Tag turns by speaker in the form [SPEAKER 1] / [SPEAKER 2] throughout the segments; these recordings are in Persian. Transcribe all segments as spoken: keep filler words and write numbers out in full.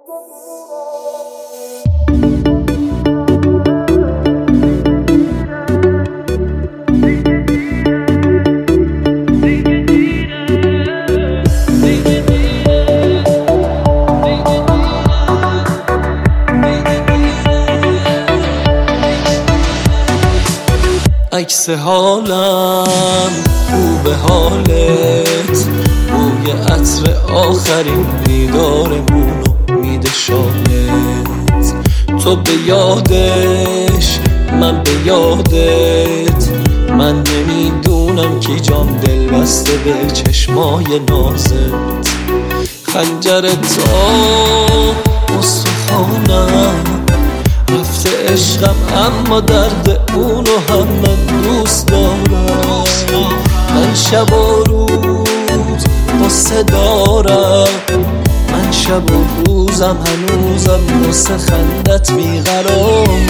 [SPEAKER 1] عکس حالم رو به حالت، بوی عطر آخرین دیدارمونو میده شالت. تو به یادش من به یادت، من نمیدونم کی جام دل بسته به چشمای نازت. خنجر تا استخوانم رفته عشقم، اما درد اونو هم من دوست دارم. من شب و روز قصه دارم، من شب و روزم هنوزم واسه خندت بیقرارم.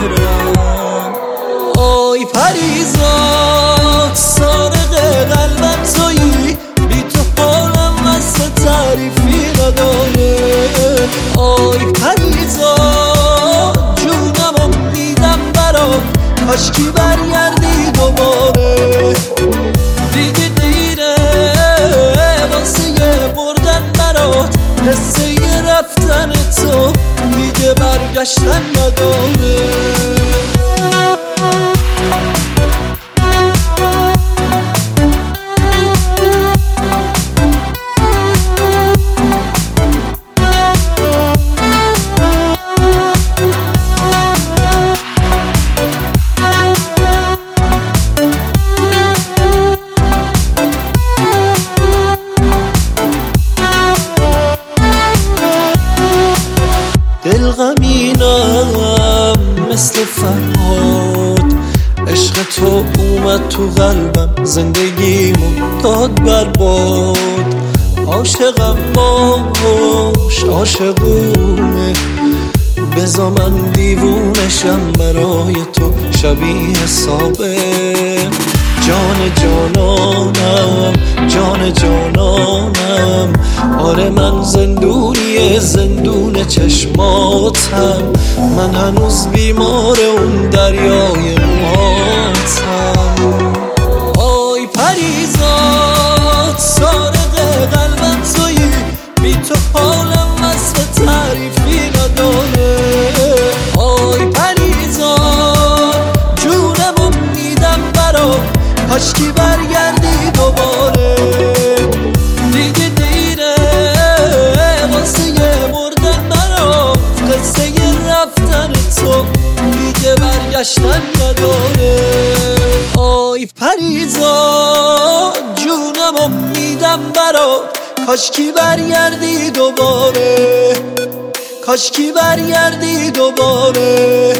[SPEAKER 1] آی پریزاد سارق قلبم تویی، بی تو حالم واسه تعریفی نداره. آی پریزاد جونمو میدم برات، کاشکی برگردی دوباره. دیگه دیره واسه یه بردن برات، حسه یه رفتن تو دیگه برگشتن نداره. دل غمینم مثل فرهاد، عشق تو اومد تو قلبم، زندگیمو داد برباد. عاشقم باش عاشقونه، بذار من دیوونشم برای تو شبیه سابه. جان جانانم جان جانانم، آره من زندونی زندون چشماتم. من هنوز بیمار اون دریای موهاتم. آی پریزاد سارق قلبم تویی، بی تو حالم وصف تعریفی نداره. آی پریزاد جونمو میدم برات، کاشکی برگردی دوباره. دیگه دیره واسه یه مردن برات، قصه یه رفتن تو دیگه برگشتن نداره. آی پریزاد جونمو میدم برات، کاشکی برگردی دوباره، کاشکی برگردی دوباره.